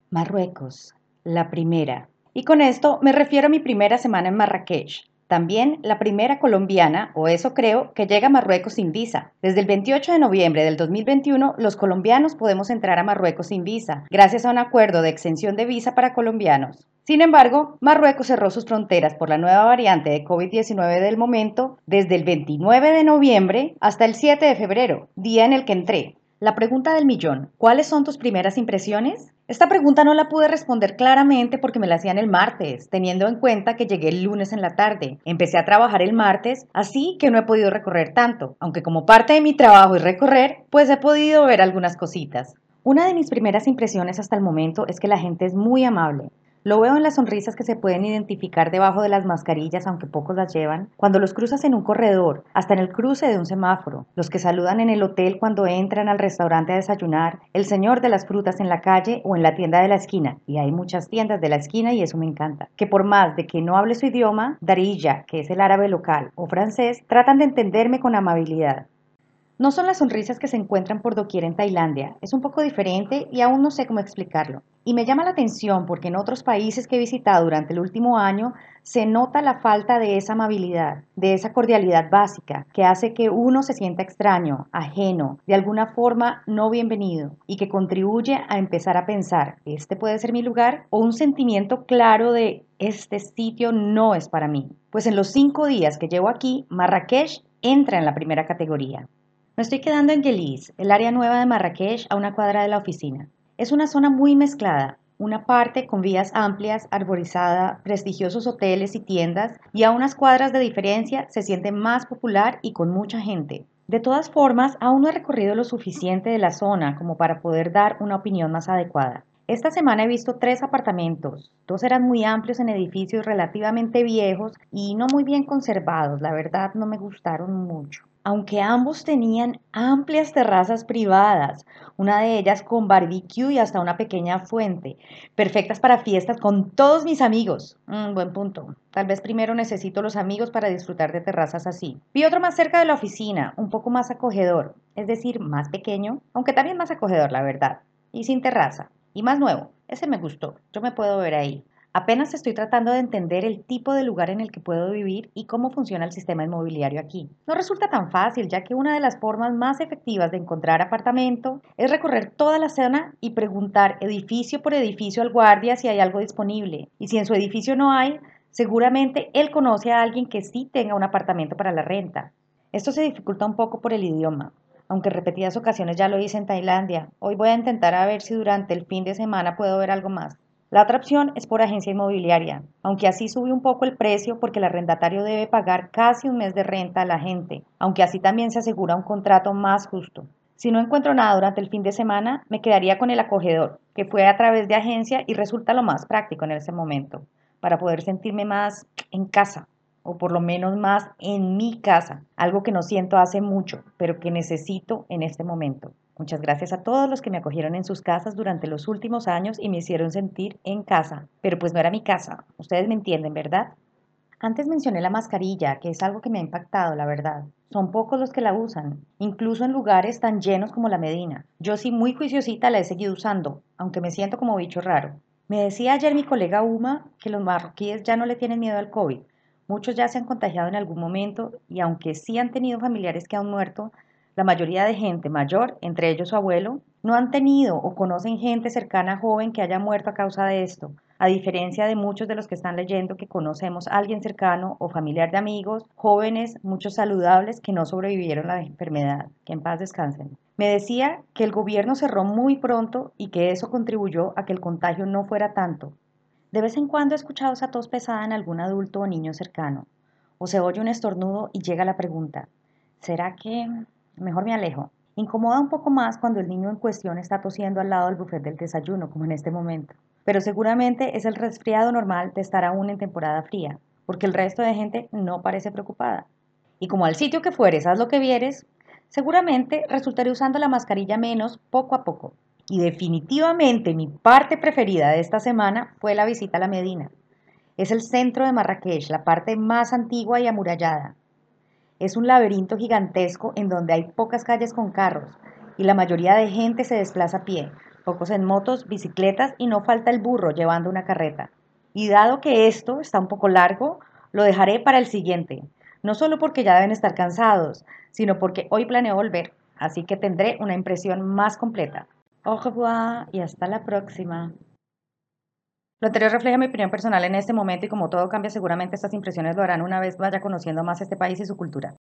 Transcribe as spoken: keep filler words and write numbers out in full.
Marruecos, la primera. Y con esto me refiero a mi primera semana en Marrakech. También la primera colombiana, o eso creo, que llega a Marruecos sin visa. Desde el veintiocho de noviembre del dos mil veintiuno, los colombianos podemos entrar a Marruecos sin visa, gracias a un acuerdo de exención de visa para colombianos. Sin embargo, Marruecos cerró sus fronteras por la nueva variante de COVID diecinueve del momento desde el veintinueve de noviembre hasta el siete de febrero, día en el que entré. La pregunta del millón, ¿cuáles son tus primeras impresiones? Esta pregunta no la pude responder claramente porque me la hacían el martes, teniendo en cuenta que llegué el lunes en la tarde. Empecé a trabajar el martes, así que no he podido recorrer tanto, aunque como parte de mi trabajo es recorrer, pues he podido ver algunas cositas. Una de mis primeras impresiones hasta el momento es que la gente es muy amable. Lo veo en las sonrisas que se pueden identificar debajo de las mascarillas, aunque pocos las llevan, cuando los cruzas en un corredor, hasta en el cruce de un semáforo, los que saludan en el hotel cuando entran al restaurante a desayunar, el señor de las frutas en la calle o en la tienda de la esquina, y hay muchas tiendas de la esquina y eso me encanta, que por más de que no hable su idioma, Darija, que es el árabe local, o francés, tratan de entenderme con amabilidad. No son las sonrisas que se encuentran por doquier en Tailandia, es un poco diferente y aún no sé cómo explicarlo. Y me llama la atención porque en otros países que he visitado durante el último año se nota la falta de esa amabilidad, de esa cordialidad básica que hace que uno se sienta extraño, ajeno, de alguna forma no bienvenido y que contribuye a empezar a pensar, ¿este puede ser mi lugar? O un sentimiento claro de este sitio no es para mí. Pues en los cinco días que llevo aquí, Marrakech entra en la primera categoría. Me estoy quedando en Yelis, el área nueva de Marrakech, a una cuadra de la oficina. Es una zona muy mezclada, una parte con vías amplias, arborizada, prestigiosos hoteles y tiendas, y a unas cuadras de diferencia se siente más popular y con mucha gente. De todas formas, aún no he recorrido lo suficiente de la zona como para poder dar una opinión más adecuada. Esta semana he visto tres apartamentos. Dos eran muy amplios en edificios relativamente viejos y no muy bien conservados. La verdad no me gustaron mucho. Aunque ambos tenían amplias terrazas privadas, una de ellas con barbecue y hasta una pequeña fuente, perfectas para fiestas con todos mis amigos. Mm, buen punto. Tal vez primero necesito los amigos para disfrutar de terrazas así. Vi otro más cerca de la oficina, un poco más acogedor, es decir, más pequeño, aunque también más acogedor, la verdad, y sin terraza. Y más nuevo, ese me gustó, yo me puedo ver ahí. Apenas estoy tratando de entender el tipo de lugar en el que puedo vivir y cómo funciona el sistema inmobiliario aquí. No resulta tan fácil, ya que una de las formas más efectivas de encontrar apartamento es recorrer toda la zona y preguntar edificio por edificio al guardia si hay algo disponible. Y si en su edificio no hay, seguramente él conoce a alguien que sí tenga un apartamento para la renta. Esto se dificulta un poco por el idioma, aunque en repetidas ocasiones ya lo hice en Tailandia. Hoy voy a intentar a ver si durante el fin de semana puedo ver algo más. La otra opción es por agencia inmobiliaria, aunque así sube un poco el precio porque el arrendatario debe pagar casi un mes de renta a la gente, aunque así también se asegura un contrato más justo. Si no encuentro nada durante el fin de semana, me quedaría con el acogedor, que fue a través de agencia y resulta lo más práctico en ese momento, para poder sentirme más en casa, o por lo menos más en mi casa, algo que no siento hace mucho, pero que necesito en este momento. Muchas gracias a todos los que me acogieron en sus casas durante los últimos años y me hicieron sentir en casa, pero pues no era mi casa. Ustedes me entienden, ¿verdad? Antes mencioné la mascarilla, que es algo que me ha impactado, la verdad. Son pocos los que la usan, incluso en lugares tan llenos como la Medina. Yo sí muy juiciosita la he seguido usando, aunque me siento como bicho raro. Me decía ayer mi colega Uma que los marroquíes ya no le tienen miedo al COVID. Muchos ya se han contagiado en algún momento y aunque sí han tenido familiares que han muerto, la mayoría de gente mayor, entre ellos su abuelo, no han tenido o conocen gente cercana joven que haya muerto a causa de esto, a diferencia de muchos de los que están leyendo que conocemos a alguien cercano o familiar de amigos, jóvenes, muchos saludables que no sobrevivieron a la enfermedad, que en paz descansen. Me decía que el gobierno cerró muy pronto y que eso contribuyó a que el contagio no fuera tanto. De vez en cuando he escuchado esa tos pesada en algún adulto o niño cercano, o se oye un estornudo y llega la pregunta, ¿será que mejor me alejo? Incomoda un poco más cuando el niño en cuestión está tosiendo al lado del buffet del desayuno, como en este momento. Pero seguramente es el resfriado normal de estar aún en temporada fría, porque el resto de gente no parece preocupada. Y como al sitio que fueres, haz lo que vieres, seguramente resultaré usando la mascarilla menos poco a poco. Y definitivamente mi parte preferida de esta semana fue la visita a la Medina. Es el centro de Marrakech, la parte más antigua y amurallada. Es un laberinto gigantesco en donde hay pocas calles con carros y la mayoría de gente se desplaza a pie, pocos en motos, bicicletas y no falta el burro llevando una carreta. Y dado que esto está un poco largo, lo dejaré para el siguiente, no solo porque ya deben estar cansados, sino porque hoy planeo volver, así que tendré una impresión más completa. Au revoir y hasta la próxima. Lo anterior refleja mi opinión personal en este momento y como todo cambia, seguramente estas impresiones lo harán una vez vaya conociendo más este país y su cultura.